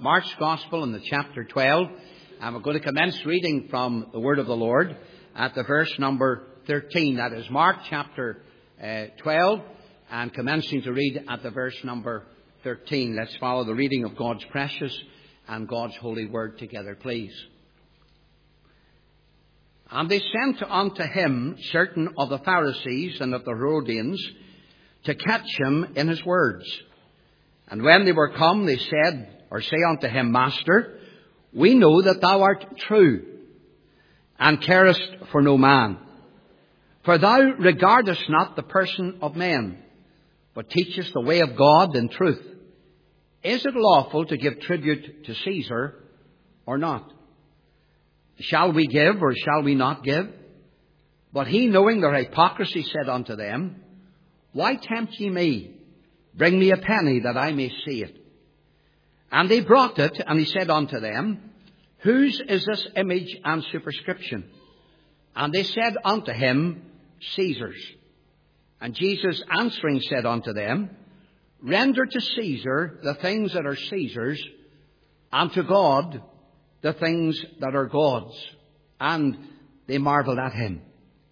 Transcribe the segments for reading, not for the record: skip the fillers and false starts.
Mark's Gospel in the chapter 12, and we're going to commence reading from the Word of the Lord at the verse number 13. That is Mark chapter 12, and commencing to read at the verse number 13. Let's follow the reading of God's precious and God's holy Word together, please. And they sent unto him certain of the Pharisees and of the Herodians to catch him in his words. And when they were come, they say unto him, Master, we know that thou art true, and carest for no man. For thou regardest not the person of men, but teachest the way of God in truth. Is it lawful to give tribute to Caesar or not? Shall we give or shall we not give? But he, knowing their hypocrisy, said unto them, Why tempt ye me? Bring me a penny that I may see it. And they brought it, and he said unto them, Whose is this image and superscription? And they said unto him, Caesar's. And Jesus answering said unto them, Render to Caesar the things that are Caesar's, and to God the things that are God's. And they marveled at him.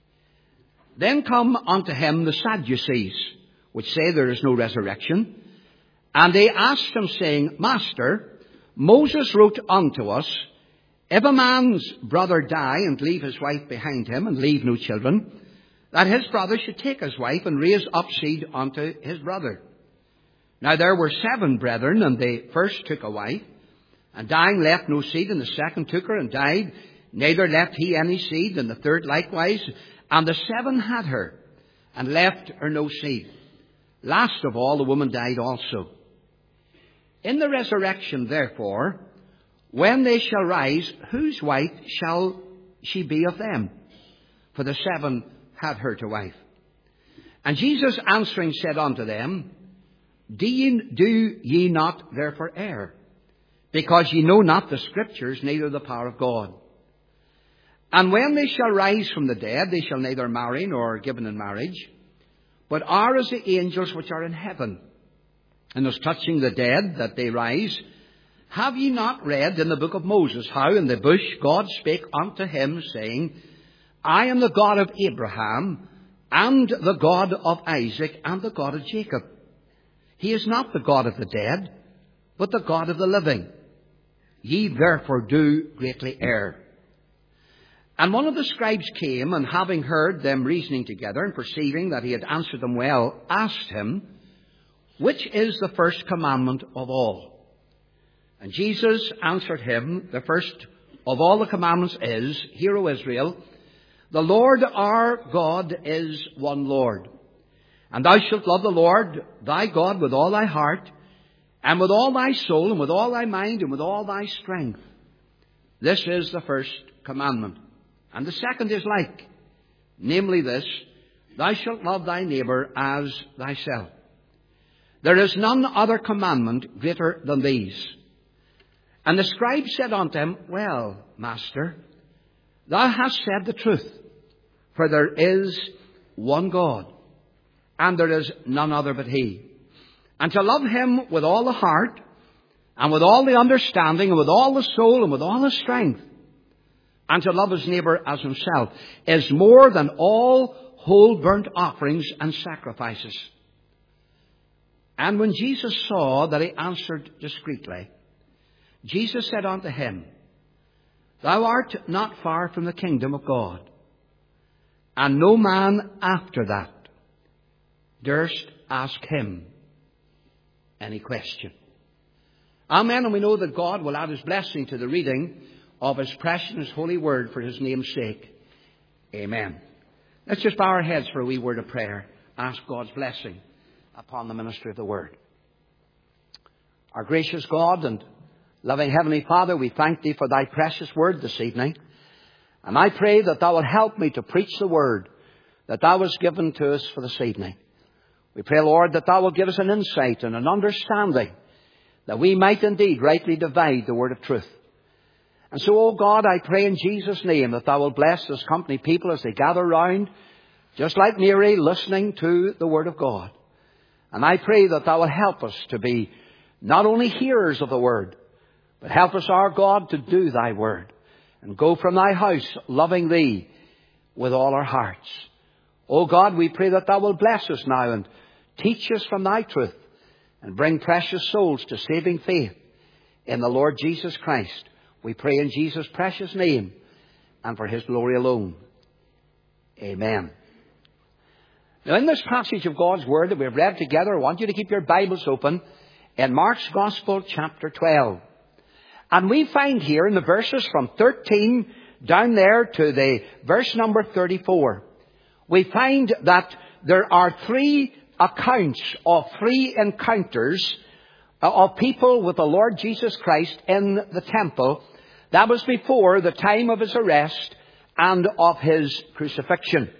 Then come unto him the Sadducees, which say there is no resurrection. And they asked him, saying, Master, Moses wrote unto us, If a man's brother die and leave his wife behind him, and leave no children, that his brother should take his wife and raise up seed unto his brother. Now there were 7 brethren, and the first took a wife, and dying left no seed, and the second took her and died, neither left he any seed, and the third likewise. And the 7 had her, and left her no seed. Last of all, the woman died also. In the resurrection, therefore, when they shall rise, whose wife shall she be of them? For the 7 had her to wife. And Jesus answering said unto them, Do ye not therefore err? Because ye know not the Scriptures, neither the power of God. And when they shall rise from the dead, they shall neither marry nor given in marriage, but are as the angels which are in heaven. And as touching the dead, that they rise, have ye not read in the book of Moses, how in the bush God spake unto him, saying, I am the God of Abraham, and the God of Isaac, and the God of Jacob. He is not the God of the dead, but the God of the living. Ye therefore do greatly err. And one of the scribes came, and having heard them reasoning together, and perceiving that he had answered them well, asked him, Which is the first commandment of all? And Jesus answered him, The first of all the commandments is, Hear, O Israel, the Lord our God is one Lord. And thou shalt love the Lord thy God with all thy heart, and with all thy soul, and with all thy mind, and with all thy strength. This is the first commandment. And the second is like, namely this, Thou shalt love thy neighbour as thyself. There is none other commandment greater than these. And the scribe said unto him, Well, Master, thou hast said the truth, for there is one God, and there is none other but he. And to love him with all the heart, and with all the understanding, and with all the soul, and with all the strength, and to love his neighbour as himself, is more than all whole burnt offerings and sacrifices. And when Jesus saw that he answered discreetly, Jesus said unto him, Thou art not far from the kingdom of God. And no man after that durst ask him any question. Amen. And we know that God will add his blessing to the reading of his precious and his holy word for his name's sake. Amen. Let's just bow our heads for a wee word of prayer. Ask God's blessing upon the ministry of the word. Our gracious God and loving Heavenly Father, we thank thee for thy precious word this evening. And I pray that thou wilt help me to preach the word that thou hast given to us for this evening. We pray, Lord, that thou wilt give us an insight and an understanding that we might indeed rightly divide the word of truth. And so, O God, I pray in Jesus' name that thou wilt bless this company people as they gather round, just like Mary, listening to the word of God. And I pray that thou wilt help us to be not only hearers of the word, But help us, our God, to do thy word and go from thy house loving thee with all our hearts. O God, we pray that thou wilt bless us now and teach us from thy truth and bring precious souls to saving faith in the Lord Jesus Christ. We pray in Jesus' precious name and for his glory alone. Amen. Now, in this passage of God's word that we've read together, I want you to keep your Bibles open in Mark's Gospel, chapter 12. And we find here in the verses from 13 down there to the verse number 34, we find that there are three accounts of three encounters of people with the Lord Jesus Christ in the temple. That was before the time of his arrest and of his crucifixion.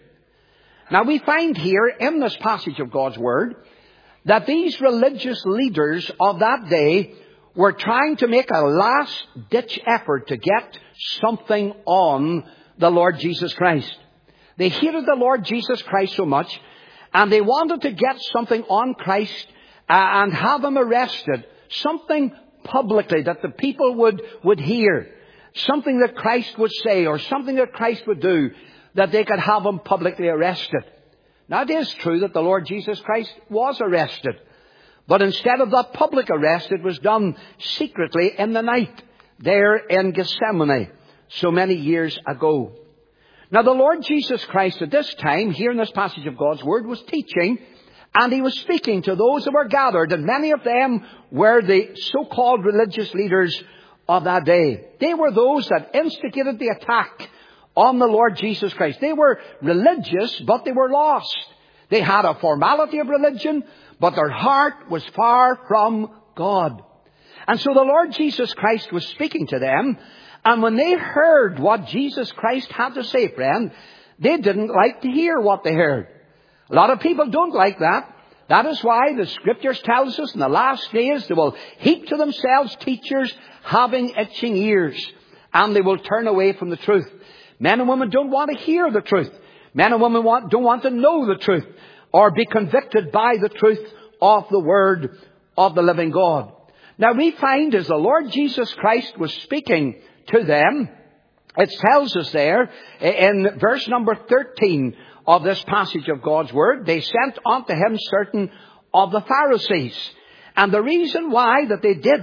Now we find here in this passage of God's word that these religious leaders of that day were trying to make a last-ditch effort to get something on the Lord Jesus Christ. They hated the Lord Jesus Christ so much, and they wanted to get something on Christ and have him arrested, something publicly that the people would hear, something that Christ would say or something that Christ would do, that they could have him publicly arrested. Now it is true that the Lord Jesus Christ was arrested, but instead of that public arrest, it was done secretly in the night there in Gethsemane so many years ago. Now the Lord Jesus Christ at this time, here in this passage of God's word, was teaching, and he was speaking to those who were gathered, and many of them were the so-called religious leaders of that day. They were those that instigated the attack on the Lord Jesus Christ. They were religious, but they were lost. They had a formality of religion, but their heart was far from God. And so the Lord Jesus Christ was speaking to them, and when they heard what Jesus Christ had to say, friend, they didn't like to hear what they heard. A lot of people don't like that. That is why the Scriptures tells us in the last days they will heap to themselves teachers having itching ears, and they will turn away from the truth. Men and women don't want to hear the truth. Men and women don't want to know the truth or be convicted by the truth of the Word of the living God. Now we find as the Lord Jesus Christ was speaking to them, it tells us there in verse number 13 of this passage of God's Word, they sent unto him certain of the Pharisees. And the reason why that they did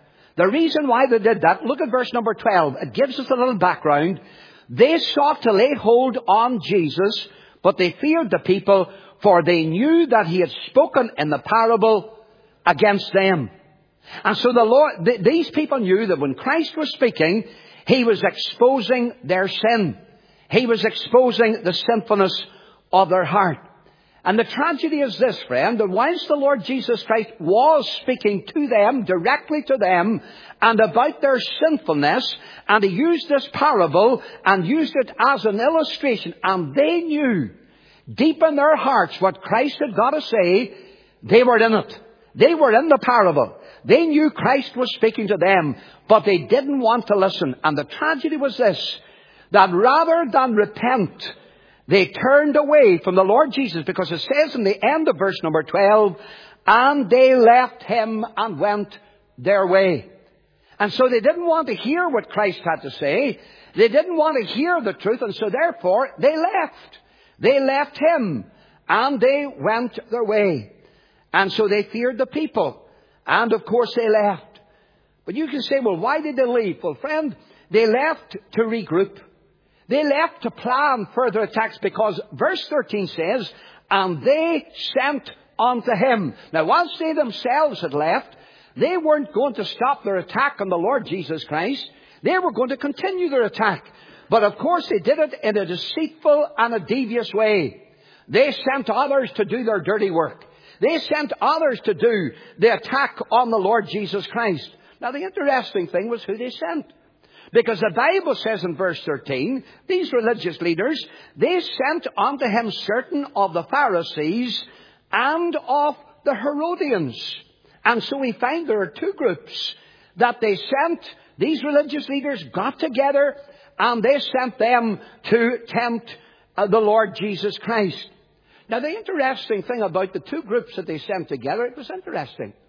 that, look at verse number 12. It gives us a little background. They sought to lay hold on Jesus, but they feared the people, for they knew that he had spoken in the parable against them. And so these people knew that when Christ was speaking, he was exposing their sin. He was exposing the sinfulness of their heart. And the tragedy is this, friend, that whilst the Lord Jesus Christ was speaking to them, directly to them, and about their sinfulness, and he used this parable and used it as an illustration, and they knew deep in their hearts what Christ had got to say, they were in it. They were in the parable. They knew Christ was speaking to them, but they didn't want to listen. And the tragedy was this, that rather than repent, they turned away from the Lord Jesus, because it says in the end of verse number 12, and they left him and went their way. And so they didn't want to hear what Christ had to say. They didn't want to hear the truth, and so therefore they left. They left him and they went their way. And so they feared the people. And of course they left. But you can say, well, why did they leave? Well, friend, they left to regroup. They left to plan further attacks, because verse 13 says, and they sent unto him. Now, once they themselves had left, they weren't going to stop their attack on the Lord Jesus Christ. They were going to continue their attack. But of course they did it in a deceitful and a devious way. They sent others to do their dirty work. They sent others to do the attack on the Lord Jesus Christ. Now the interesting thing was who they sent. Because the Bible says in verse 13, these religious leaders, they sent unto him certain of the Pharisees and of the Herodians. And so we find there are two groups that they sent. These religious leaders got together and they sent them to tempt the Lord Jesus Christ. Now the interesting thing about the two groups that they sent together, it was interesting.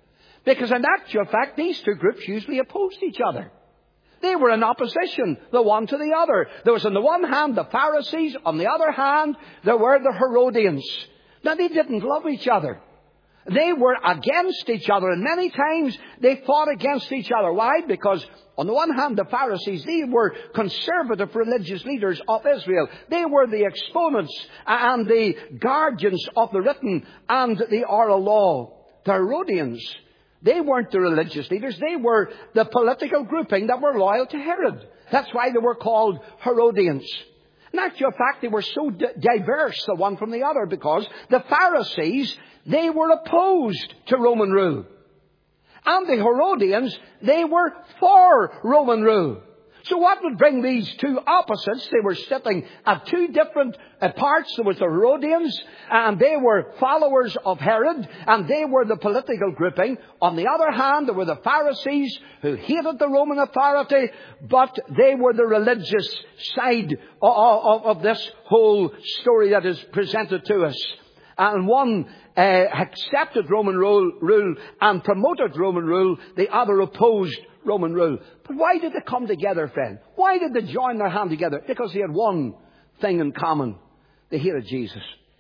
Because in actual fact, these two groups usually opposed each other. They were in opposition, the one to the other. There was on the one hand the Pharisees, on the other hand there were the Herodians. Now they didn't love each other. They were against each other, and many times they fought against each other. Why? Because on the one hand, the Pharisees, they were conservative religious leaders of Israel. They were the exponents and the guardians of the written and the oral law. The Herodians, they weren't the religious leaders. They were the political grouping that were loyal to Herod. That's why they were called Herodians. In actual fact, they were so diverse, the one from the other, because the Pharisees, they were opposed to Roman rule. And the Herodians, they were for Roman rule. So what would bring these two opposites? They were sitting at two different parts. There was the Herodians, and they were followers of Herod, and they were the political grouping. On the other hand, there were the Pharisees who hated the Roman authority, but they were the religious side of this whole story that is presented to us. And one accepted Roman rule and promoted Roman rule. The other opposed Roman rule. But why did they come together, friend? Why did they join their hand together? Because they had one thing in common. They hated Jesus.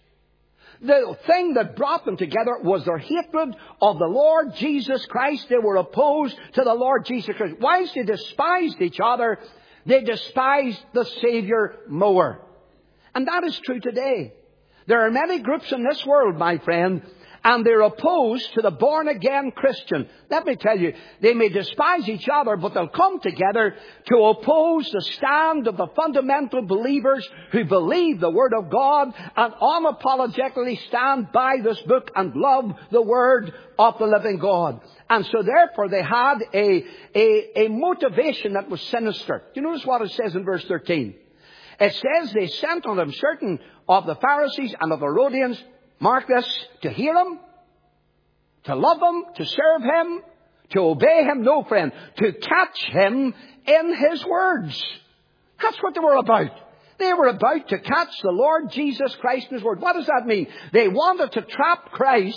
The thing that brought them together was their hatred of the Lord Jesus Christ. They were opposed to the Lord Jesus Christ. Whilst they despised each other, they despised the Savior more. And that is true today. There are many groups in this world, my friend, and they're opposed to the born-again Christian. Let me tell you, they may despise each other, but they'll come together to oppose the stand of the fundamental believers who believe the Word of God and unapologetically stand by this book and love the Word of the living God. And so therefore they had a motivation that was sinister. Do you notice what it says in verse 13? It says they sent on them certain of the Pharisees and of the Herodians, mark this, to hear him, to love him, to serve him, to obey him, no friend, to catch him in his words. That's what they were about. They were about to catch the Lord Jesus Christ in his word. What does that mean? They wanted to trap Christ,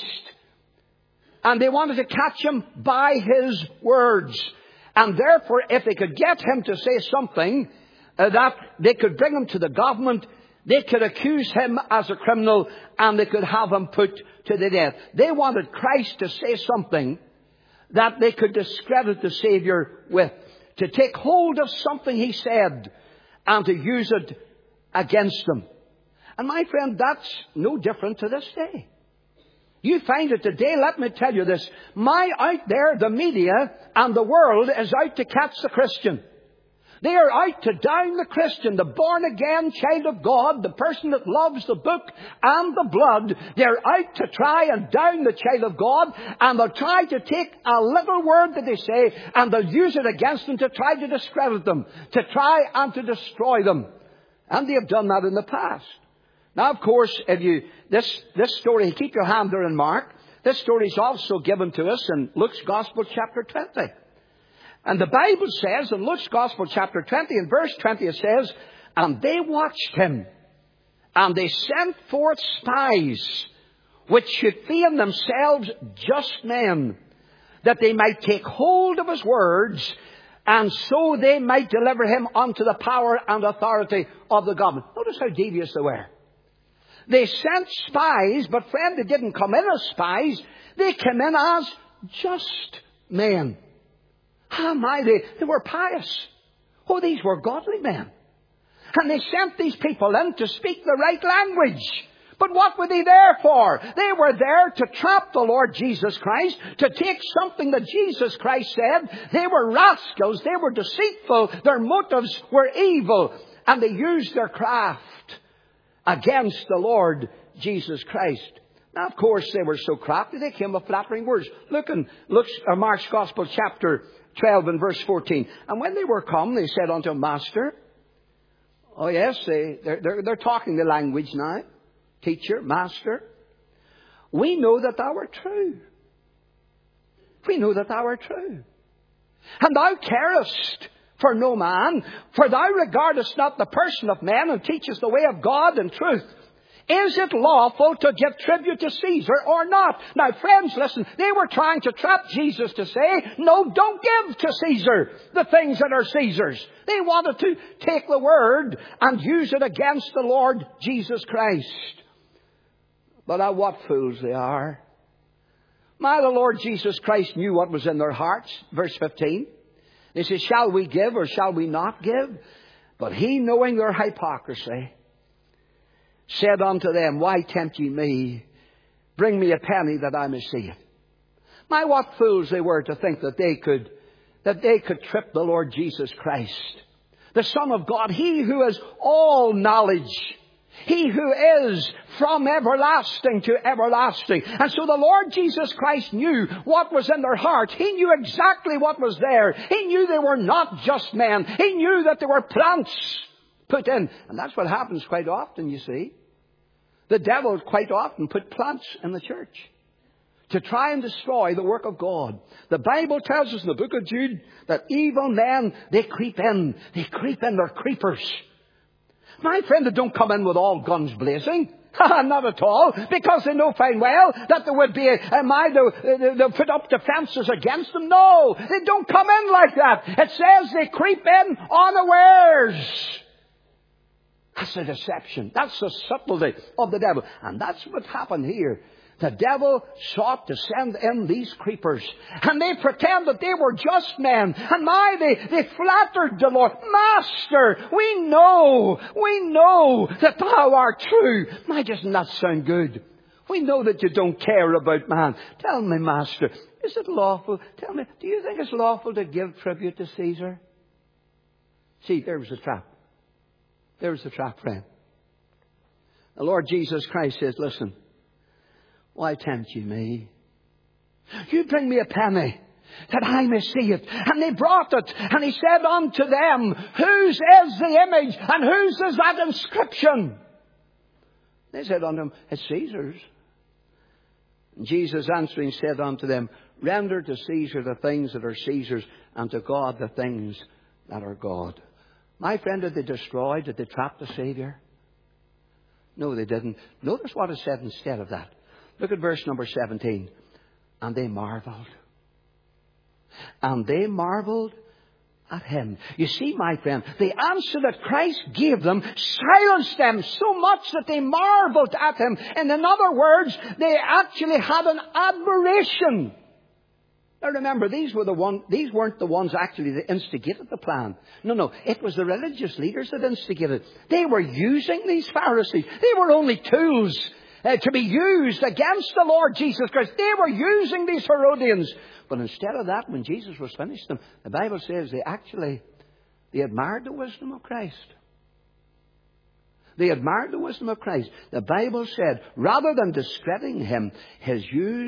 and they wanted to catch him by his words. And therefore, if they could get him to say something that they could bring him to the government, they could accuse him as a criminal, and they could have him put to the death. They wanted Christ to say something that they could discredit the Savior with, to take hold of something he said and to use it against them. And my friend, that's no different to this day. You find it today, let me tell you this, out there, the media and the world is out to catch the Christian. They are out to down the Christian, the born-again child of God, the person that loves the book and the blood. They're out to try and down the child of God, and they'll try to take a little word that they say, and they'll use it against them to try to discredit them, to try and to destroy them. And they have done that in the past. Now, of course, this story, keep your hand there in Mark, this story is also given to us in Luke's Gospel, chapter 20. And the Bible says in Luke's Gospel chapter 20, in verse 20 it says, and they watched him, and they sent forth spies, which should feign themselves just men, that they might take hold of his words, and so they might deliver him unto the power and authority of the government. Notice how devious they were. They sent spies, but friend, they didn't come in as spies. They came in as just men. They were pious. Oh, these were godly men. And they sent these people in to speak the right language. But what were they there for? They were there to trap the Lord Jesus Christ, to take something that Jesus Christ said. They were rascals. They were deceitful. Their motives were evil. And they used their craft against the Lord Jesus Christ. Now, of course, they were so crafty, they came with flattering words. Look in Mark's Gospel, chapter 12 and verse 14. And when they were come, they said unto him, Master. Oh yes, they're talking the language now. Teacher, Master. We know that thou art true. We know that thou art true. And thou carest for no man, for thou regardest not the person of men, and teachest the way of God in truth. Is it lawful to give tribute to Caesar or not? Now, friends, listen. They were trying to trap Jesus to say, no, don't give to Caesar the things that are Caesar's. They wanted to take the word and use it against the Lord Jesus Christ. But what fools they are. My, the Lord Jesus Christ knew what was in their hearts. Verse 15. He says, shall we give or shall we not give? But he, knowing their hypocrisy, said unto them, why tempt ye me? Bring me a penny that I may see it. My, what fools they were to think that they could trip the Lord Jesus Christ, the Son of God, He who has all knowledge, He who is from everlasting to everlasting. And so the Lord Jesus Christ knew what was in their hearts. He knew exactly what was there. He knew they were not just men. He knew that there were plants put in. And that's what happens quite often, you see. The devil quite often put plants in the church to try and destroy the work of God. The Bible tells us in the book of Jude that evil men, they creep in. They creep in, they're creepers. My friend, they don't come in with all guns blazing. Not at all. Because they know fine well that there would be they'll put up defences against them. No, they don't come in like that. It says they creep in unawares. That's a deception. That's the subtlety of the devil. And that's what happened here. The devil sought to send in these creepers. And they pretend that they were just men. And they flattered the Lord. Master, we know that thou art true. My, doesn't that sound good? We know that you don't care about man. Tell me, Master, is it lawful? Tell me, do you think it's lawful to give tribute to Caesar? See, there was the trap. There was the trap, friend. The Lord Jesus Christ says, listen, why tempt you me? You bring me a penny that I may see it. And they brought it. And he said unto them, whose is the image and whose is that inscription? They said unto him, it's Caesar's. And Jesus answering said unto them, render to Caesar the things that are Caesar's, and to God the things that are God. My friend, did they destroy? Did they trap the Savior? No, they didn't. Notice what it said instead of that. Look at verse number 17. And they marveled. And they marveled at him. You see, my friend, the answer that Christ gave them silenced them so much that they marveled at him. And in other words, they actually had an admiration. Now remember, these weren't the ones actually that instigated the plan. No, it was the religious leaders that instigated. They were using these Pharisees. They were only tools to be used against the Lord Jesus Christ. They were using these Herodians. But instead of that, when Jesus was finished them, the Bible says they admired the wisdom of Christ. They admired the wisdom of Christ. The Bible said, rather than discrediting him, his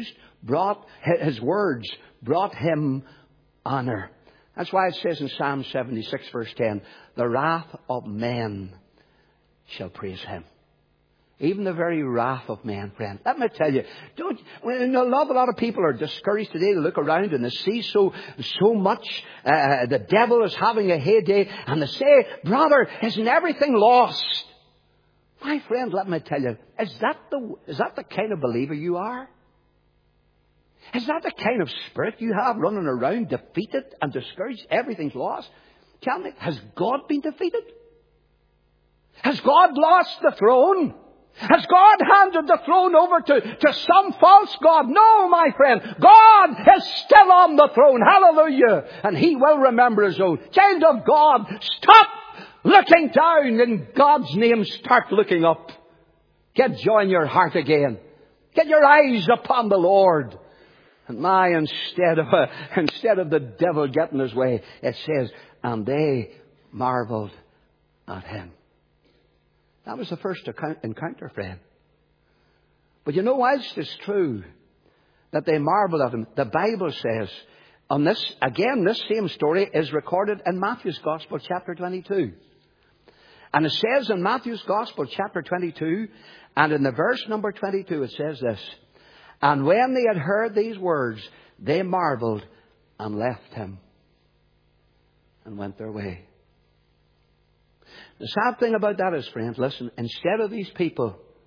words brought him honor. That's why it says in Psalm 76 verse 10, the wrath of men shall praise him. Even the very wrath of men, friend. Let me tell you, a lot of people are discouraged today. They look around and they see so much. The devil is having a heyday, and they say, brother, isn't everything lost? My friend, let me tell you, is that the kind of believer you are? Is that the kind of spirit you have, running around defeated and discouraged? Everything's lost. Tell me, has God been defeated? Has God lost the throne? Has God handed the throne over to some false god? No, my friend. God is still on the throne. Hallelujah. And he will remember his own. Child of God, stop looking down in God's name. Start looking up. Get joy in your heart again. Get your eyes upon the Lord. And instead of the devil getting his way, it says, and they marveled at him. That was the first encounter, friend. But you know, whilst it's true that they marveled at him, the Bible says, on this same story is recorded in Matthew's Gospel, chapter 22. And it says in Matthew's Gospel, chapter 22, and in the verse number 22, it says this, and when they had heard these words, they marveled and left him and went their way. The sad thing about that is, friends, listen, instead of these people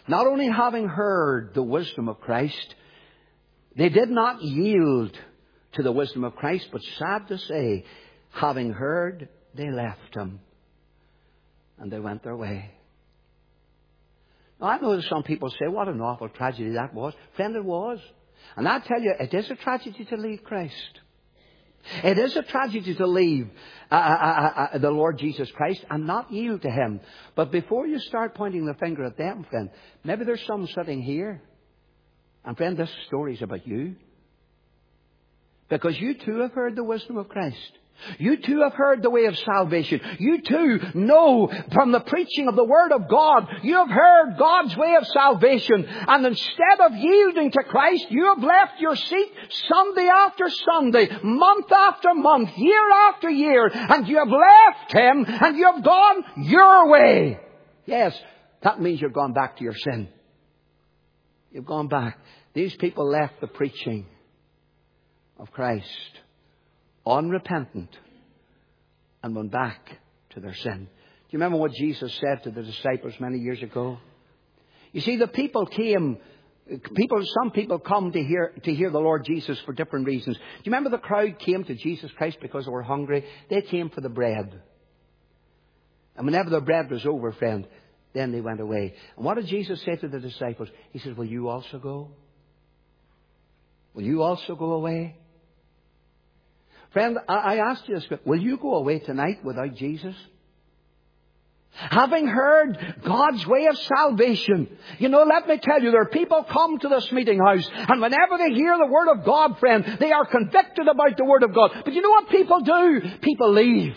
not only having heard the wisdom of Christ, they did not yield to the wisdom of Christ, but sad to say, having heard, they left Him and they went their way. Now, I know that some people say, what an awful tragedy that was. Friend, it was. And I tell you, it is a tragedy to leave Christ. It is a tragedy to leave the Lord Jesus Christ and not yield to Him. But before you start pointing the finger at them, friend, maybe there's some sitting here. And friend, this story's about you. Because you too have heard the wisdom of Christ. You too have heard the way of salvation. You too know from the preaching of the Word of God, you have heard God's way of salvation. And instead of yielding to Christ, you have left your seat Sunday after Sunday, month after month, year after year. And you have left Him and you have gone your way. Yes, that means you've gone back to your sin. You've gone back. These people left the preaching of Christ unrepentant and went back to their sin. Do you remember what Jesus said to the disciples many years ago? You see, the people came. Some people come to hear the Lord Jesus for different reasons. Do you remember the crowd came to Jesus Christ because they were hungry? They came for the bread. And whenever the bread was over, friend, then they went away. And what did Jesus say to the disciples? He says, will you also go? Will you also go away? Friend, I asked you this, will you go away tonight without Jesus? Having heard God's way of salvation. You know, let me tell you, there are people come to this meeting house, and whenever they hear the Word of God, friend, they are convicted about the Word of God. But you know what people do? People leave.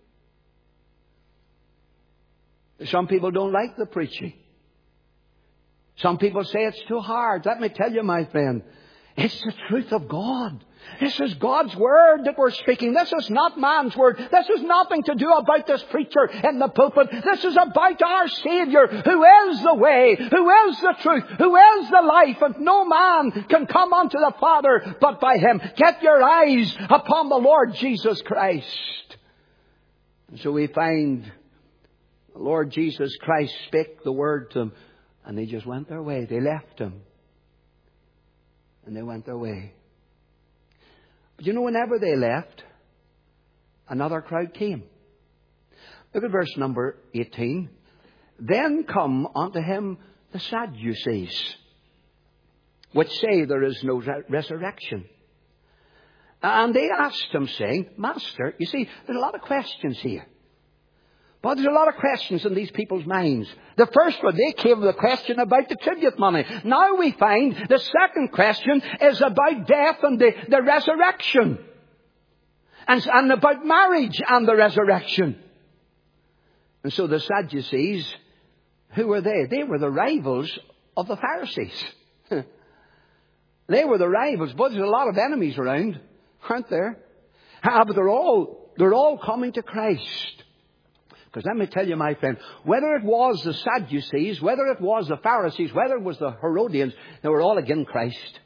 Some people don't like the preaching. Some people say it's too hard. Let me tell you, my friend, it's the truth of God. This is God's Word that we're speaking. This is not man's word. This has nothing to do about this preacher in the pulpit. This is about our Savior, who is the way, who is the truth, who is the life, and no man can come unto the Father but by Him. Get your eyes upon the Lord Jesus Christ. And so we find the Lord Jesus Christ spake the word to them, and they just went their way. They left Him. And they went their way. But you know, whenever they left, another crowd came. Look at verse number 18. Then come unto Him the Sadducees, which say there is no resurrection. And they asked Him, saying, Master, you see, there's a lot of questions here. But there's a lot of questions in these people's minds. The first one, they came with a question about the tribute money. Now we find the second question is about death and the resurrection. And about marriage and the resurrection. And so the Sadducees, who were they? They were the rivals of the Pharisees. They were the rivals. But there's a lot of enemies around, aren't there? But they're all coming to Christ. Because let me tell you, my friend, whether it was the Sadducees, whether it was the Pharisees, whether it was the Herodians, they were all against Christ.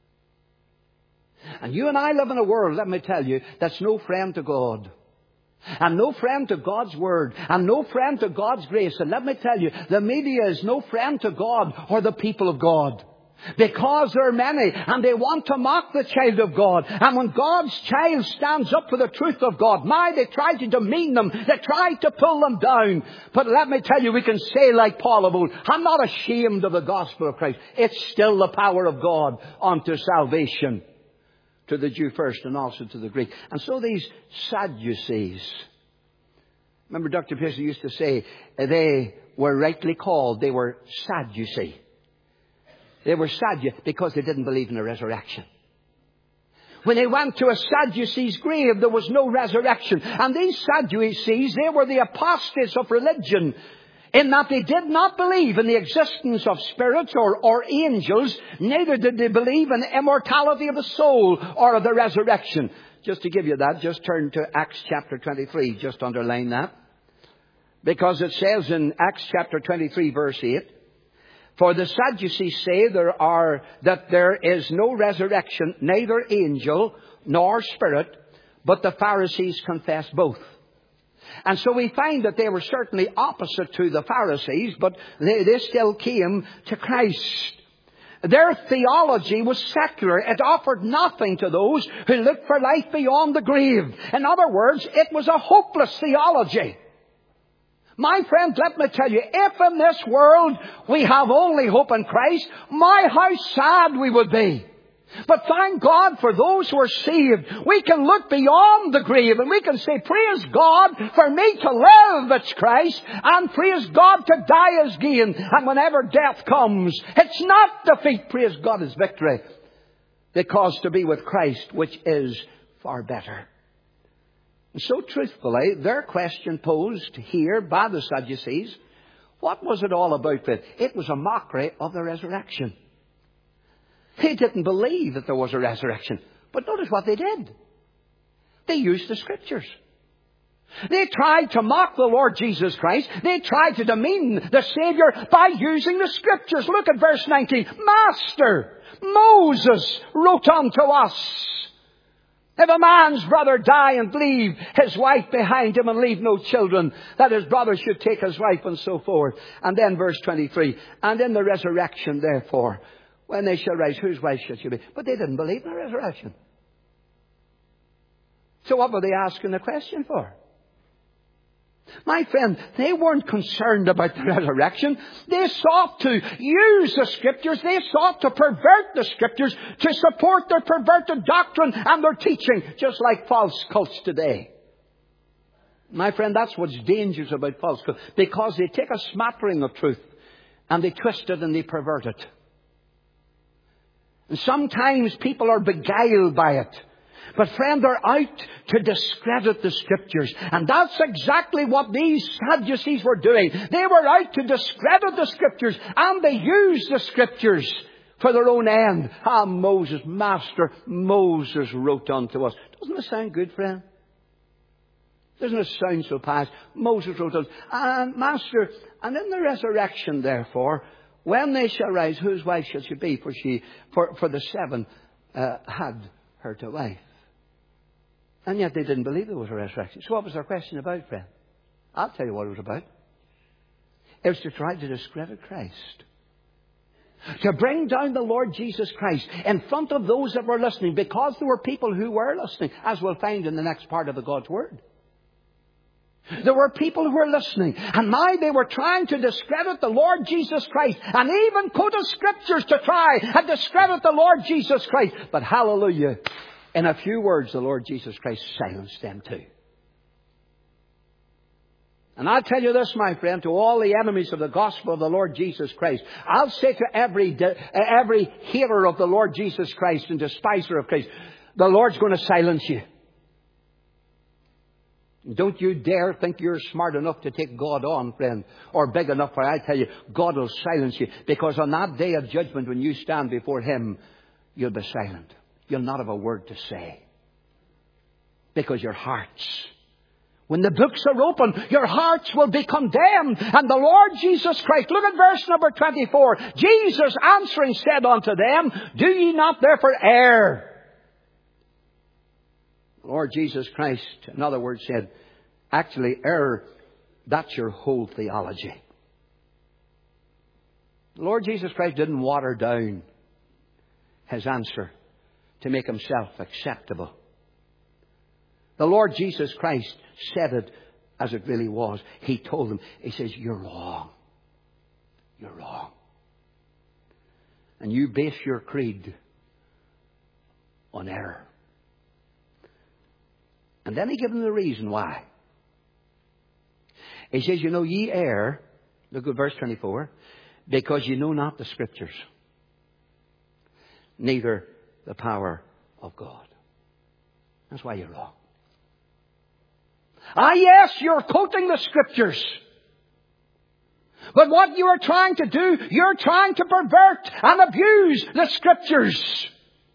And you and I live in a world, let me tell you, that's no friend to God. And no friend to God's Word. And no friend to God's grace. And let me tell you, the media is no friend to God or the people of God. Because there are many, and they want to mock the child of God. And when God's child stands up for the truth of God, they try to demean them. They try to pull them down. But let me tell you, we can say like Paul of old, I'm not ashamed of the gospel of Christ. It's still the power of God unto salvation. To the Jew first and also to the Greek. And so these Sadducees, remember Dr. Pearson used to say, they were rightly called, they were Sadducee. They were Sadducees because they didn't believe in a resurrection. When they went to a Sadducee's grave, there was no resurrection. And these Sadducees, they were the apostates of religion, in that they did not believe in the existence of spirits or angels, neither did they believe in the immortality of the soul or of the resurrection. Just to give you that, just turn to Acts chapter 23, just underline that. Because it says in Acts chapter 23 verse 8, for the Sadducees say that there is no resurrection, neither angel nor spirit, but the Pharisees confess both. And so we find that they were certainly opposite to the Pharisees, but they still came to Christ. Their theology was secular. It offered nothing to those who looked for life beyond the grave. In other words, it was a hopeless theology. My friend, let me tell you, if in this world we have only hope in Christ, how sad we would be. But thank God for those who are saved. We can look beyond the grave and we can say, praise God, for me to live, it's Christ, and praise God, to die is gain. And whenever death comes, it's not defeat, praise God, it's victory. Because to be with Christ, which is far better. And so truthfully, their question posed here by the Sadducees, what was it all about? It was a mockery of the resurrection. They didn't believe that there was a resurrection. But notice what they did. They used the Scriptures. They tried to mock the Lord Jesus Christ. They tried to demean the Savior by using the Scriptures. Look at verse 19. Master, Moses wrote unto us, if a man's brother die and leave his wife behind him and leave no children, that his brother should take his wife, and so forth. And then verse 23. And in the resurrection, therefore, when they shall rise, whose wife shall she be? But they didn't believe in the resurrection. So what were they asking the question for? My friend, they weren't concerned about the resurrection. They sought to use the Scriptures. They sought to pervert the Scriptures to support their perverted doctrine and their teaching, just like false cults today. My friend, that's what's dangerous about false cults, because they take a smattering of truth and they twist it and they pervert it. And sometimes people are beguiled by it. But friend, they're out to discredit the Scriptures. And that's exactly what these Sadducees were doing. They were out to discredit the Scriptures. And they used the Scriptures for their own end. Moses, Master, Moses wrote unto us. Doesn't it sound good, friend? Doesn't it sound so pious? Moses wrote unto us. And Master, and in the resurrection, therefore, when they shall rise, whose wife shall she be? For the seven had her to wife. And yet they didn't believe there was a resurrection. So what was their question about, friend? I'll tell you what it was about. It was to try to discredit Christ. To bring down the Lord Jesus Christ in front of those that were listening, because there were people who were listening, as we'll find in the next part of the God's Word. There were people who were listening, and now they were trying to discredit the Lord Jesus Christ, and even quoted Scriptures to try and discredit the Lord Jesus Christ. But hallelujah, in a few words, the Lord Jesus Christ silenced them too. And I'll tell you this, my friend, to all the enemies of the gospel of the Lord Jesus Christ, I'll say to every hater of the Lord Jesus Christ and despiser of Christ, the Lord's going to silence you. Don't you dare think you're smart enough to take God on, friend, or big enough, for I tell you, God will silence you. Because on that day of judgment, when you stand before Him, you'll be silent. You'll not have a word to say. Because your hearts, when the books are open, your hearts will be condemned. And the Lord Jesus Christ, look at verse number 24. Jesus answering said unto them, do ye not therefore err? The Lord Jesus Christ, in other words, said, actually, error, that's your whole theology. The Lord Jesus Christ didn't water down His answer to make Himself acceptable. The Lord Jesus Christ said it as it really was. He told them, He says, you're wrong. You're wrong. And you base your creed on error. And then He gave them the reason why. He says, you know, ye err, look at verse 24, because you know not the Scriptures, neither the power of God. That's why you're wrong. Yes, you're quoting the Scriptures. But what you are trying to do, you're trying to pervert and abuse the Scriptures.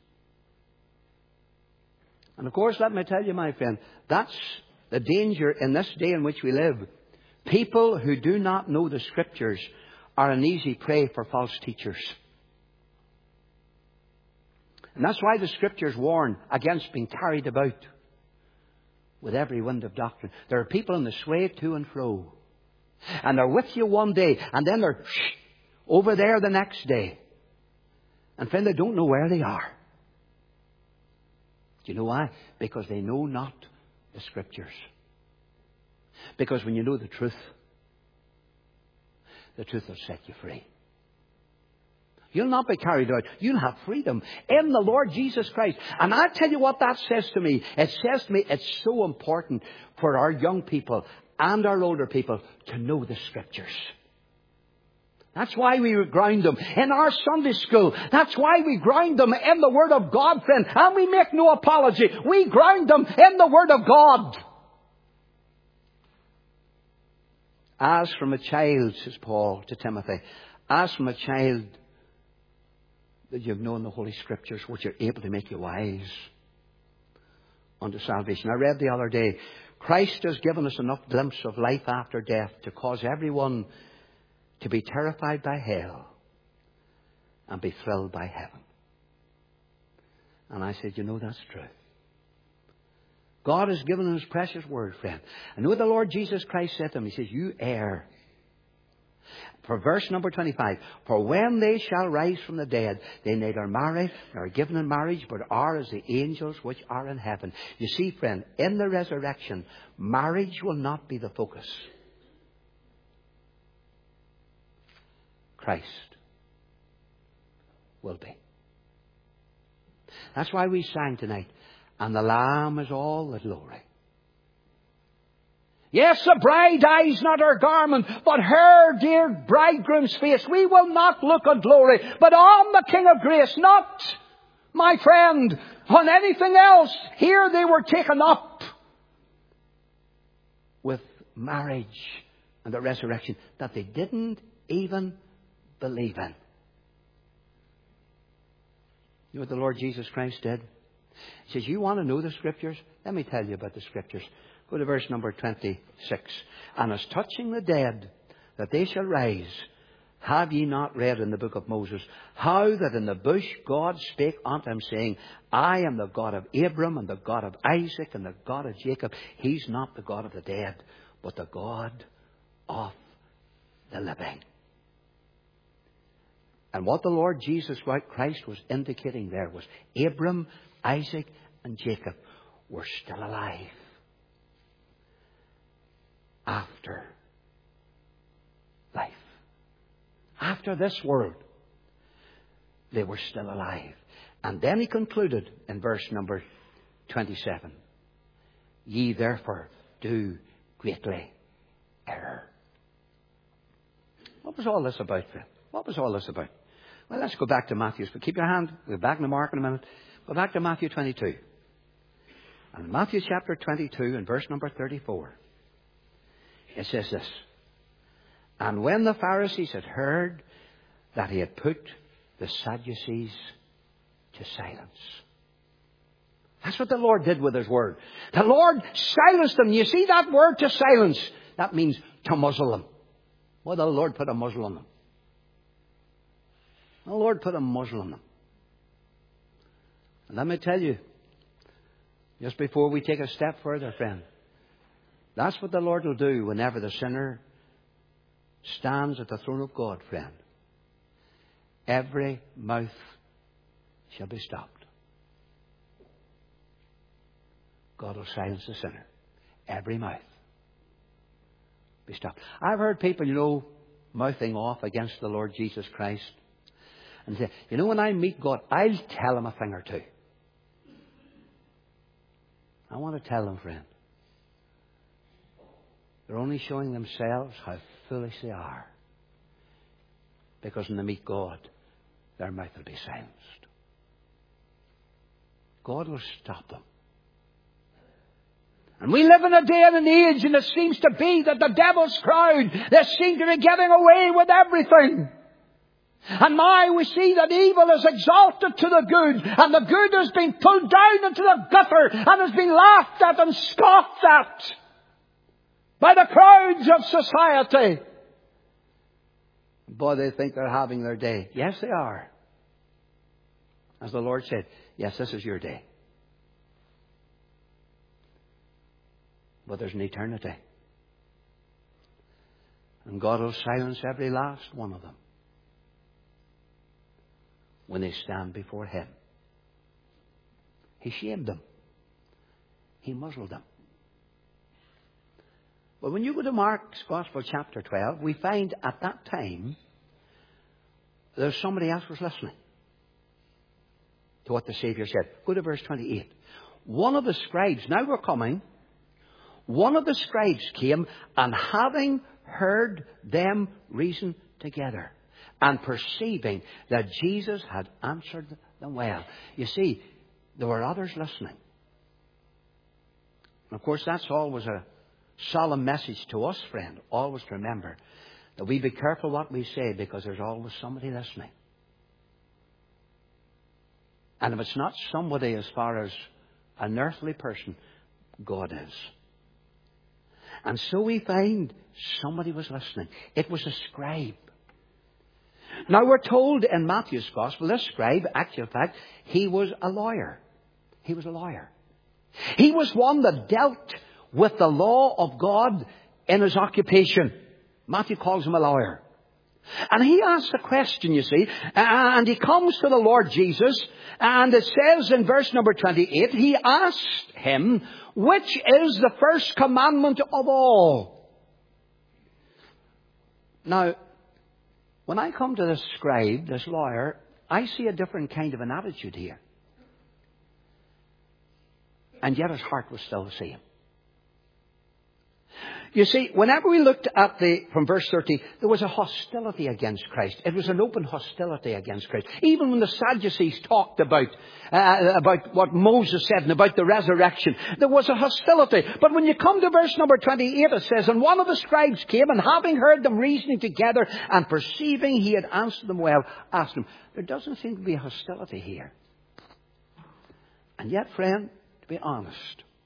And of course, let me tell you, my friend, that's the danger in this day in which we live. People who do not know the Scriptures are an easy prey for false teachers. And that's why the Scriptures warn against being carried about with every wind of doctrine. There are people in the sway to and fro. And they're with you one day, and then they're over there the next day. And friend, they don't know where they are. Do you know why? Because they know not the Scriptures. Because when you know the truth will set you free. You'll not be carried out. You'll have freedom in the Lord Jesus Christ. And I tell you what that says to me. It says to me it's so important for our young people and our older people to know the Scriptures. That's why we ground them in our Sunday school. That's why we ground them in the Word of God, friend. And we make no apology. We ground them in the Word of God. As from a child, says Paul to Timothy, as from a child that you've known the Holy Scriptures, which are able to make you wise unto salvation. I read the other day, Christ has given us enough glimpse of life after death to cause everyone to be terrified by hell and be thrilled by heaven. And I said, you know, that's true. God has given us His precious word, friend. And know what the Lord Jesus Christ said to him? He says, you err. For verse number 25, for when they shall rise from the dead, they neither marry nor given in marriage, but are as the angels which are in heaven. You see, friend, in the resurrection, marriage will not be the focus. Christ will be. That's why we sang tonight, and the Lamb is all the glory. Yes, the bride eyes not her garment, but her dear bridegroom's face. We will not look on glory, but on the King of grace, not, my friend, on anything else. Here they were taken up with marriage and the resurrection that they didn't even believe in. You know what the Lord Jesus Christ did? He says, you want to know the Scriptures? Let me tell you about the Scriptures. Go to verse number 26. And as touching the dead, that they shall rise, have ye not read in the book of Moses, how that in the bush God spake unto him, saying, I am the God of Abram, and the God of Isaac, and the God of Jacob. He's not the God of the dead, but the God of the living. And what the Lord Jesus Christ was indicating there was Abram, Isaac, and Jacob were still alive after life. After this world, they were still alive. And then he concluded in verse number 27. Ye therefore do greatly err. What was all this about, friend? What was all this about? Well, let's go back to Matthew. But keep your hand. We'll be back in the mark in a minute. Go back to Matthew 22. And in Matthew chapter 22 and verse number 34, it says this. And when the Pharisees had heard that he had put the Sadducees to silence. That's what the Lord did with His word. The Lord silenced them. You see that word, to silence? That means to muzzle them. Well, the Lord put a muzzle on them. The Lord put a muzzle on them. And let me tell you, just before we take a step further, friend, that's what the Lord will do whenever the sinner stands at the throne of God, friend. Every mouth shall be stopped. God will silence the sinner. Every mouth be stopped. I've heard people, mouthing off against the Lord Jesus Christ. And say, when I meet God, I'll tell Him a thing or two. I want to tell them, friend, they're only showing themselves how foolish they are. Because when they meet God, their mouth will be silenced. God will stop them. And we live in a day and an age, and it seems to be that the devil's crowd, they seem to be getting away with everything. And now we see that evil is exalted to the good, and the good has been pulled down into the gutter and has been laughed at and scoffed at by the crowds of society. Boy, they think they're having their day. Yes, they are. As the Lord said, yes, this is your day. But there's an eternity. And God will silence every last one of them when they stand before Him. He shamed them. He muzzled them. But when you go to Mark's Gospel, chapter 12, we find at that time there's somebody else was listening to what the Savior said. Go to verse 28. One of the scribes, now we're coming, one of the scribes came, and having heard them reason together, and perceiving that Jesus had answered them well. You see, there were others listening. And of course, that's always a solemn message to us, friend. Always remember that we be careful what we say, because there's always somebody listening. And if it's not somebody as far as an earthly person, God is. And so we find somebody was listening. It was a scribe. Now we're told in Matthew's Gospel, this scribe, actually, in fact, he was a lawyer. He was a lawyer. He was one that dealt with the law of God in his occupation. Matthew calls him a lawyer. And he asks a question, you see, and he comes to the Lord Jesus, and it says in verse number 28, he asked him, which is the first commandment of all? Now, when I come to this scribe, this lawyer, I see a different kind of an attitude here. And yet his heart was still the same. You see, whenever we looked at from verse 30, there was a hostility against Christ. It was an open hostility against Christ. Even when the Sadducees talked about what Moses said and about the resurrection, there was a hostility. But when you come to verse number 28, it says, and one of the scribes came, and having heard them reasoning together, and perceiving he had answered them well, asked him. There doesn't seem to be a hostility here. And yet, friend, to be honest,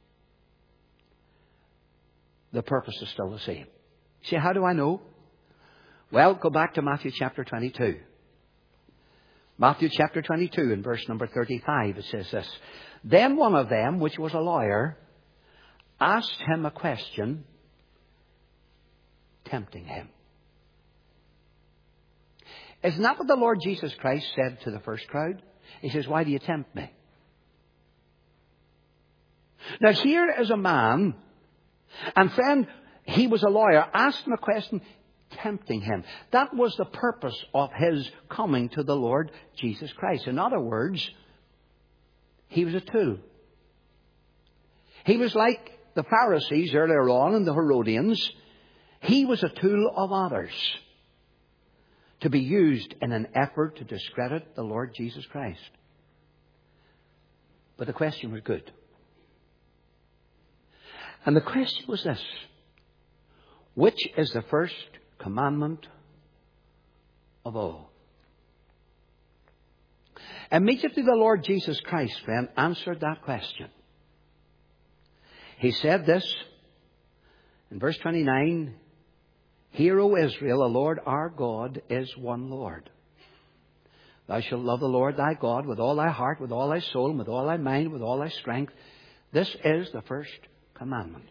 the purpose is still the same. See, how do I know? Well, go back to Matthew chapter 22. Matthew chapter 22 in verse number 35, it says this. Then one of them, which was a lawyer, asked him a question, tempting him. Isn't that what the Lord Jesus Christ said to the first crowd? He says, why do you tempt me? Now here is a man, and friend, he was a lawyer, asked him a question, tempting him. That was the purpose of his coming to the Lord Jesus Christ. In other words, he was a tool. He was like the Pharisees earlier on and the Herodians. He was a tool of others to be used in an effort to discredit the Lord Jesus Christ. But the question was good. And the question was this. Which is the first commandment of all? Immediately the Lord Jesus Christ, friend, answered that question. He said this in verse 29, Hear, O Israel, the Lord our God is one Lord. Thou shalt love the Lord thy God with all thy heart, with all thy soul, and with all thy mind, with all thy strength. This is the first commandment.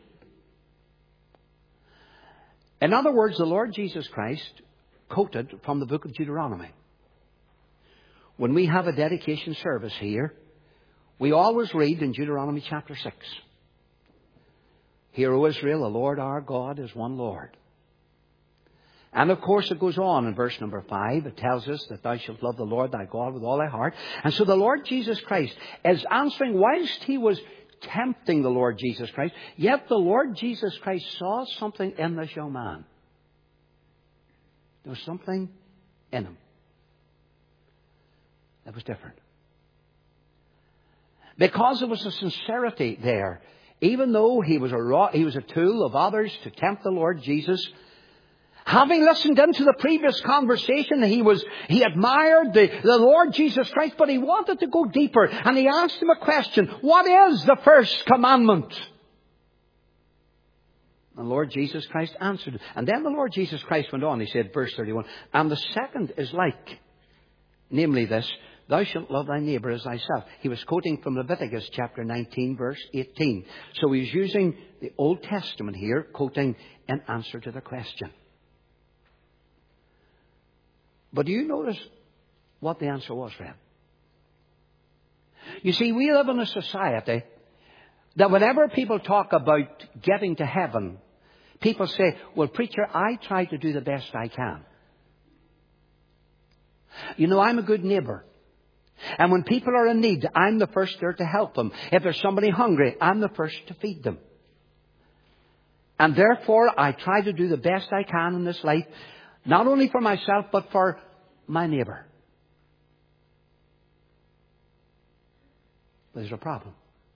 In other words, the Lord Jesus Christ quoted from the book of Deuteronomy. When we have a dedication service here, we always read in Deuteronomy chapter 6. Hear, O Israel, the Lord our God is one Lord. And of course it goes on in verse number 5. It tells us that thou shalt love the Lord thy God with all thy heart. And so the Lord Jesus Christ is answering whilst he was tempting the Lord Jesus Christ. Yet the Lord Jesus Christ saw something in this young man. There was something in him that was different. Because there was a sincerity there. Even though he was a tool of others to tempt the Lord Jesus, having listened into the previous conversation, he admired the Lord Jesus Christ, but he wanted to go deeper. And he asked him a question. What is the first commandment? And the Lord Jesus Christ answered. And then the Lord Jesus Christ went on. He said, verse 31, and the second is like, namely this, Thou shalt love thy neighbour as thyself. He was quoting from Leviticus chapter 19, verse 18. So he's using the Old Testament here, quoting in answer to the question. But do you notice what the answer was, friend? You see, we live in a society that whenever people talk about getting to heaven, people say, well, preacher, I try to do the best I can. You know, I'm a good neighbour. And when people are in need, I'm the first there to help them. If there's somebody hungry, I'm the first to feed them. And therefore, I try to do the best I can in this life, not only for myself, but for my neighbour. But there's a problem.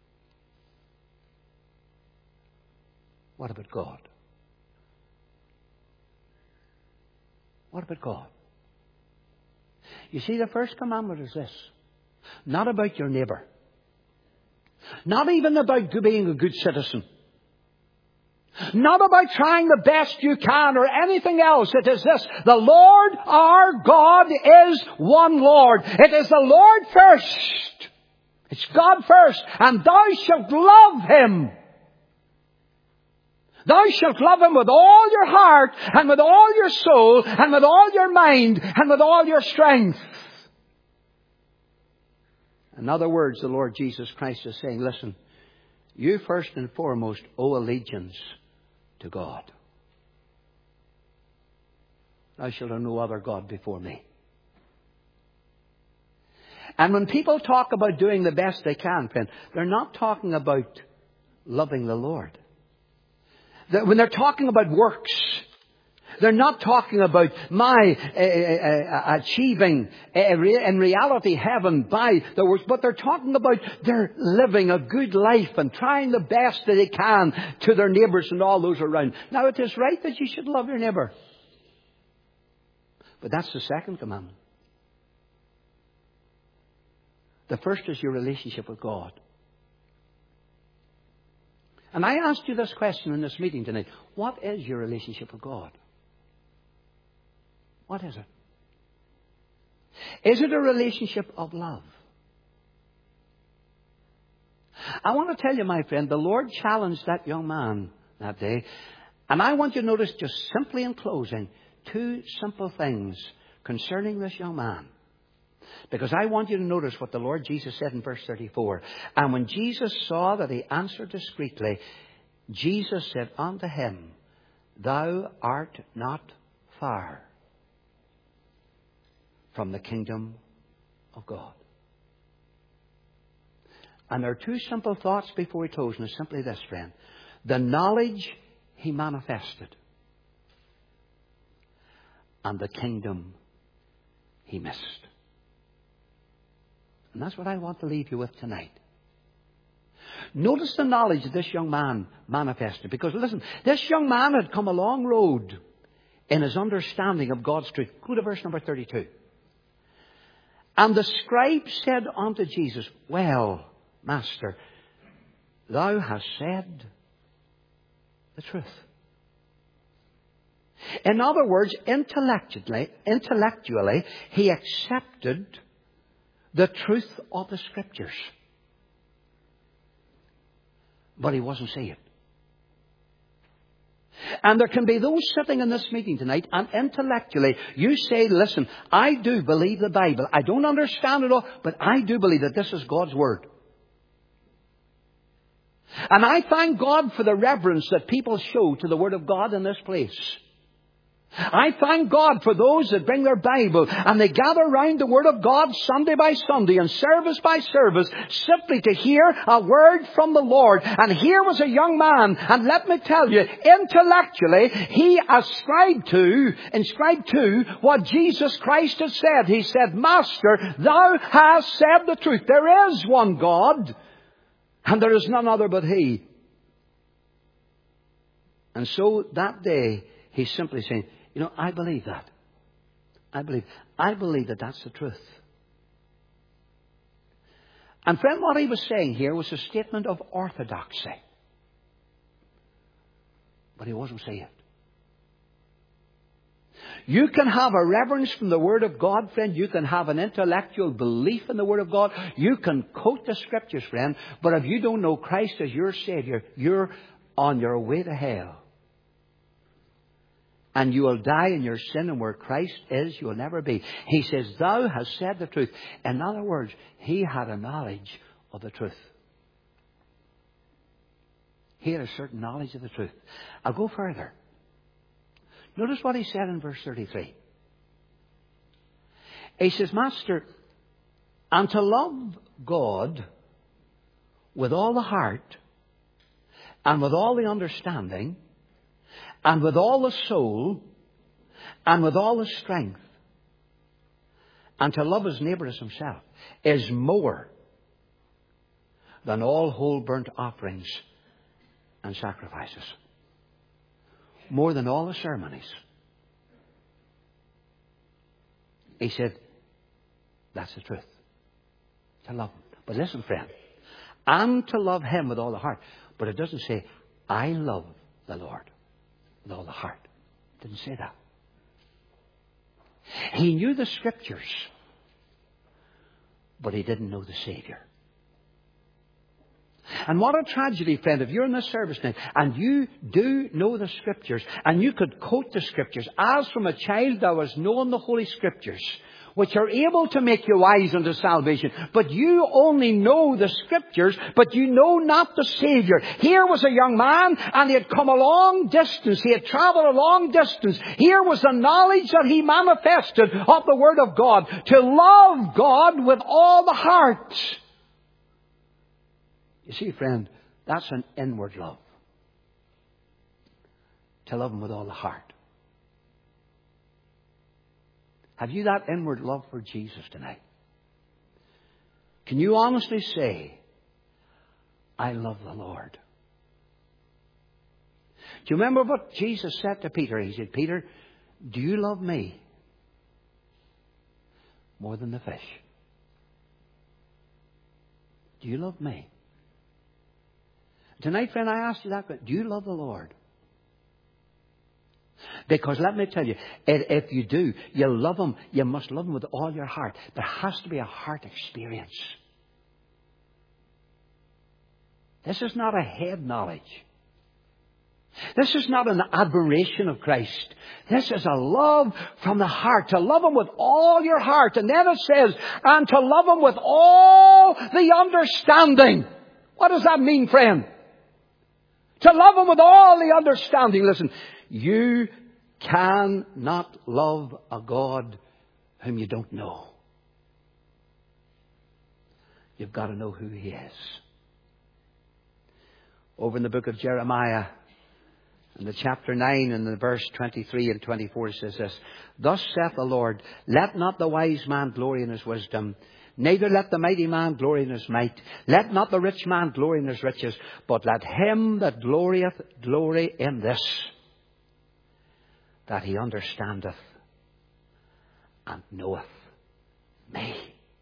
What about God? What about God? You see, the first commandment is this. Not about your neighbour. Not even about being a good citizen. Not about trying the best you can or anything else. It is this. The Lord our God is one Lord. It is the Lord first. It's God first. And thou shalt love Him. Thou shalt love Him with all your heart and with all your soul and with all your mind and with all your strength. In other words, the Lord Jesus Christ is saying, listen, you first and foremost owe allegiance to God. Thou shalt have no other God before me. And when people talk about doing the best they can, friend, they're not talking about loving the Lord. When they're talking about works, they're not talking about my achieving in reality heaven by the works, but they're talking about their living a good life and trying the best that they can to their neighbours and all those around. Now, it is right that you should love your neighbour. But that's the second commandment. The first is your relationship with God. And I asked you this question in this meeting tonight. What is your relationship with God? What is it? Is it a relationship of love? I want to tell you, my friend, the Lord challenged that young man that day. And I want you to notice just simply in closing, two simple things concerning this young man. Because I want you to notice what the Lord Jesus said in verse 34. And when Jesus saw that he answered discreetly, Jesus said unto him, Thou art not far from the kingdom of God. And there are two simple thoughts before we close, and it's simply this, friend. The knowledge he manifested, and the kingdom he missed. And that's what I want to leave you with tonight. Notice the knowledge that this young man manifested. Because listen, this young man had come a long road in his understanding of God's truth. Go to verse number 32. And the scribe said unto Jesus, Well, Master, thou hast said the truth. In other words, intellectually, he accepted the truth of the Scriptures. But he wasn't saved. And there can be those sitting in this meeting tonight, and intellectually you say, listen, I do believe the Bible. I don't understand it all, but I do believe that this is God's Word. And I thank God for the reverence that people show to the Word of God in this place. I thank God for those that bring their Bible and they gather round the Word of God Sunday by Sunday and service by service simply to hear a word from the Lord. And here was a young man, and let me tell you, intellectually he inscribed to what Jesus Christ had said. He said, Master, thou hast said the truth. There is one God, and there is none other but He. And so that day he's simply saying, you know, I believe that. I believe that that's the truth. And friend, what he was saying here was a statement of orthodoxy. But he wasn't saved. You can have a reverence from the Word of God, friend. You can have an intellectual belief in the Word of God. You can quote the Scriptures, friend. But if you don't know Christ as your Savior, you're on your way to hell. And you will die in your sin, and where Christ is, you will never be. He says, thou hast said the truth. In other words, he had a knowledge of the truth. He had a certain knowledge of the truth. I'll go further. Notice what he said in verse 33. He says, Master, and to love God with all the heart, and with all the understanding, and with all the soul, and with all the strength, and to love his neighbour as himself, is more than all whole burnt offerings and sacrifices. More than all the ceremonies. He said, that's the truth. To love him. But listen, friend, and to love him with all the heart. But it doesn't say, I love the Lord with all the heart. It didn't say that. He knew the Scriptures, but he didn't know the Savior. And what a tragedy, friend, if you're in this service now and you do know the Scriptures and you could quote the Scriptures, as from a child thou hast known the Holy Scriptures, which are able to make you wise unto salvation. But you only know the Scriptures, but you know not the Saviour. Here was a young man, and he had come a long distance. He had travelled a long distance. Here was the knowledge that he manifested of the Word of God. To love God with all the heart. You see, friend, that's an inward love. To love him with all the heart. Have you that inward love for Jesus tonight? Can you honestly say, I love the Lord? Do you remember what Jesus said to Peter? He said, Peter, do you love me more than the fish? Do you love me? Tonight, friend, I ask you that question. Do you love the Lord? Because let me tell you, if you do, you love him. You must love him with all your heart. There has to be a heart experience. This is not a head knowledge. This is not an admiration of Christ. This is a love from the heart. To love him with all your heart. And then it says, and to love him with all the understanding. What does that mean, friend? To love him with all the understanding. Listen, you cannot love a God whom you don't know. You've got to know who he is. Over in the book of Jeremiah, in the chapter 9 and the verse 23 and 24, it says this, Thus saith the Lord, let not the wise man glory in his wisdom, neither let the mighty man glory in his might. Let not the rich man glory in his riches, but let him that glorieth glory in this, that he understandeth and knoweth me.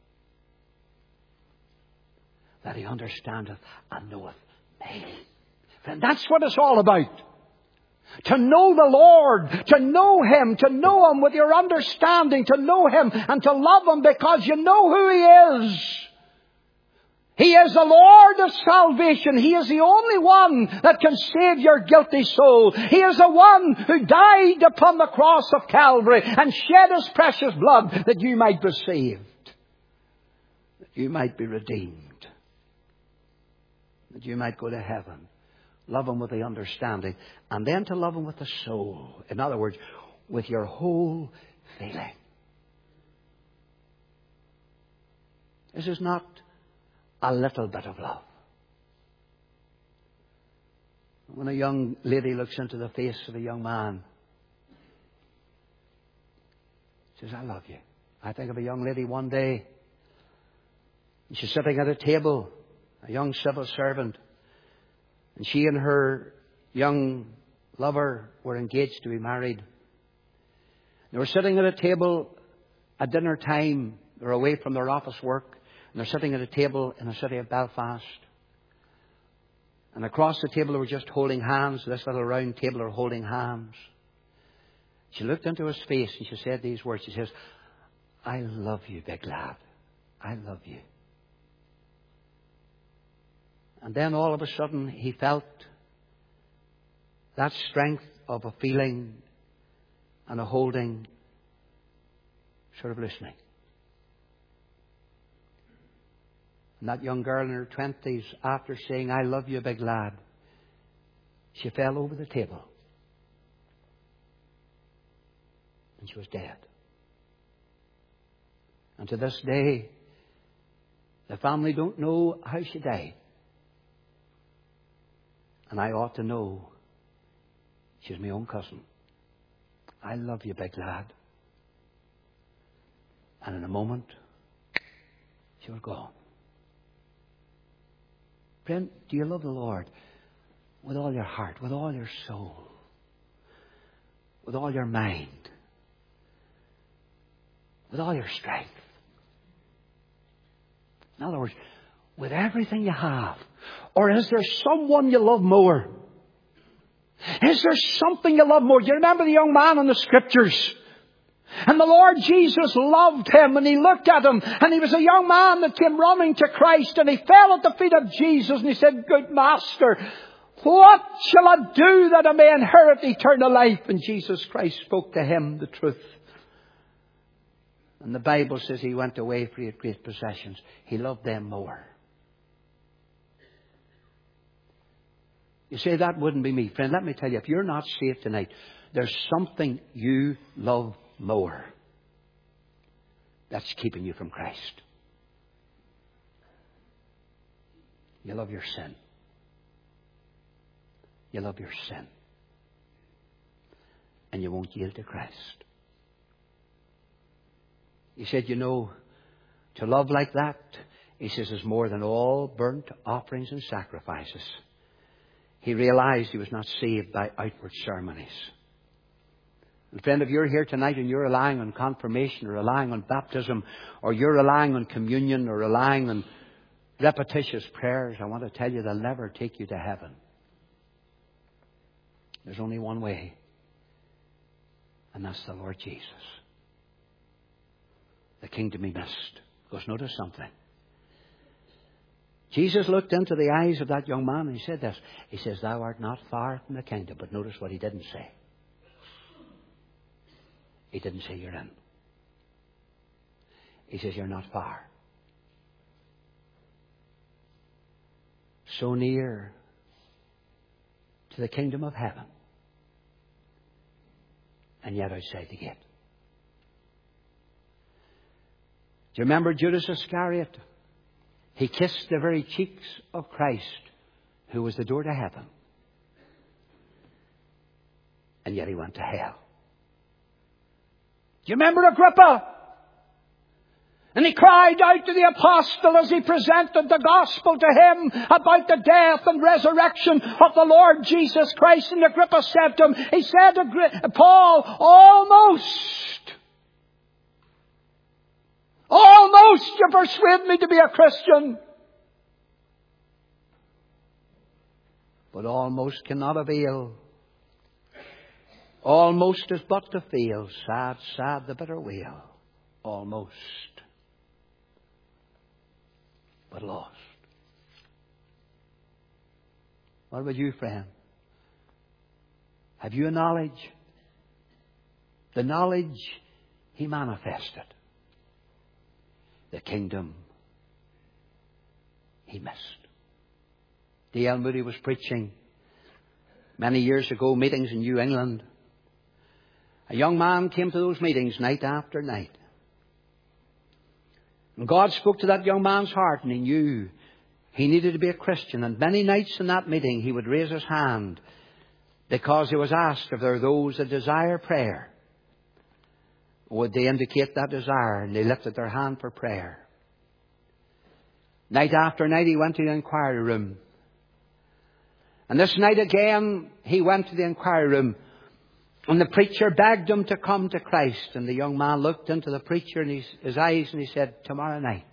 That he understandeth and knoweth me. Friend, that's what it's all about. To know the Lord, to know him with your understanding, to know him and to love him because you know who he is. He is the Lord of salvation. He is the only one that can save your guilty soul. He is the one who died upon the cross of Calvary and shed his precious blood that you might be saved, that you might be redeemed, that you might go to heaven. Love him with the understanding, and then to love him with the soul. In other words, with your whole feeling. This is not a little bit of love. When a young lady looks into the face of a young man, she says, I love you. I think of a young lady one day, and she's sitting at a table, a young civil servant, and she and her young lover were engaged to be married. They were sitting at a table at dinner time. They were away from their office work. And they're sitting at a table in the city of Belfast. And across the table they were just holding hands. This little round table are holding hands. She looked into his face and she said these words. She says, I love you, big lad. I love you. And then all of a sudden he felt that strength of a feeling and a holding, sort of listening. And that young girl in her 20s, after saying, I love you, big lad, she fell over the table. And she was dead. And to this day, the family don't know how she died. And I ought to know. She's my own cousin. I love you, big lad. And in a moment, she was gone. Friend, do you love the Lord with all your heart, with all your soul, with all your mind, with all your strength? In other words, with everything you have? Or is there someone you love more? Is there something you love more? Do you remember the young man in the Scriptures? And the Lord Jesus loved him, and he looked at him, and he was a young man that came running to Christ, and he fell at the feet of Jesus, and he said, Good Master, what shall I do that I may inherit eternal life? And Jesus Christ spoke to him the truth. And the Bible says he went away for he had great possessions. He loved them more. You say, that wouldn't be me. Friend, let me tell you, if you're not saved tonight, there's something you love more that's keeping you from Christ. You love your sin. You love your sin. And you won't yield to Christ. He said, you know, to love like that, he says, is more than all burnt offerings and sacrifices. He realized he was not saved by outward ceremonies. And friend, if you're here tonight and you're relying on confirmation or relying on baptism or you're relying on communion or relying on repetitious prayers, I want to tell you they'll never take you to heaven. There's only one way, and that's the Lord Jesus. The kingdom he missed. Because notice something. Jesus looked into the eyes of that young man and he said this. He says, thou art not far from the kingdom. But notice what he didn't say. He didn't say you're in. He says you're not far. So near to the kingdom of heaven. And yet outside the gate. Do you remember Judas Iscariot? He kissed the very cheeks of Christ, who was the door to heaven. And yet he went to hell. Do you remember Agrippa? And he cried out to the apostle as he presented the gospel to him about the death and resurrection of the Lord Jesus Christ. And Agrippa said to him, he said to Paul, almost you persuade me to be a Christian. But almost cannot avail. Almost is but to feel. Sad, sad the bitter wail. Almost. But lost. What about you, friend? Have you a knowledge? The knowledge he manifested. The kingdom he missed. D.L. Moody was preaching many years ago, meetings in New England. A young man came to those meetings night after night. And God spoke to that young man's heart, and he knew he needed to be a Christian. And many nights in that meeting he would raise his hand because he was asked if there are those that desire prayer. Would they indicate that desire? And they lifted their hand for prayer. Night after night he went to the inquiry room. And this night again he went to the inquiry room. And the preacher begged him to come to Christ. And the young man looked into the preacher in his eyes and he said, tomorrow night,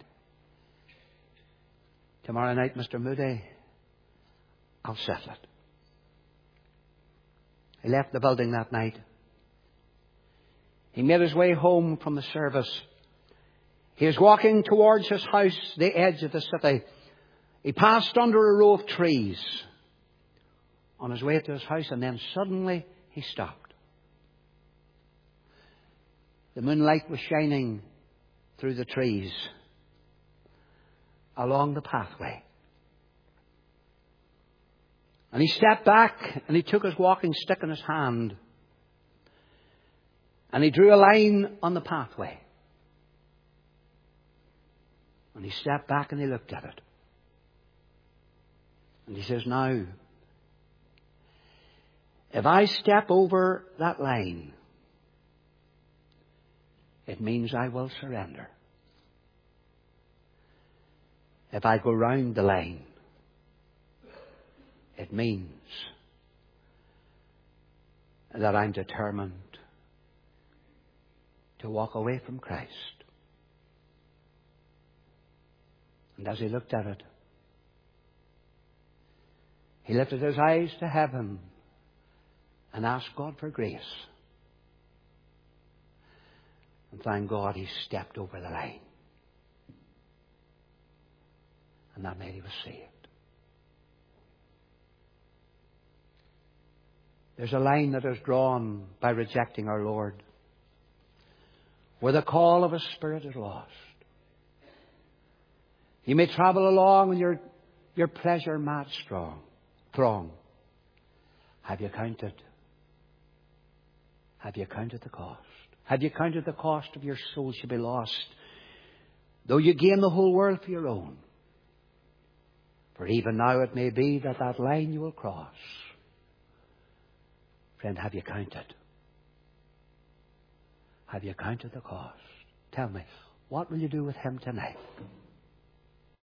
Mr. Moody, I'll settle it. He left the building that night. He made his way home from the service. He was walking towards his house, the edge of the city. He passed under a row of trees on his way to his house, and then suddenly he stopped. The moonlight was shining through the trees along the pathway. And he stepped back and he took his walking stick in his hand and he drew a line on the pathway. And he stepped back and he looked at it. And he says, now, if I step over that line, it means I will surrender. If I go round the line, it means that I'm determined to walk away from Christ. And as he looked at it, he lifted his eyes to heaven and asked God for grace. And thank God he stepped over the line. And that night he was saved. There's a line that is drawn by rejecting our Lord, where the call of His Spirit is lost. You may travel along in your pleasure-mad throng. Have you counted? Have you counted the cost? Have you counted the cost of your soul should be lost, though you gain the whole world for your own? For even now it may be that line you will cross. Friend, have you counted? Have you counted the cost? Tell me, what will you do with Him tonight?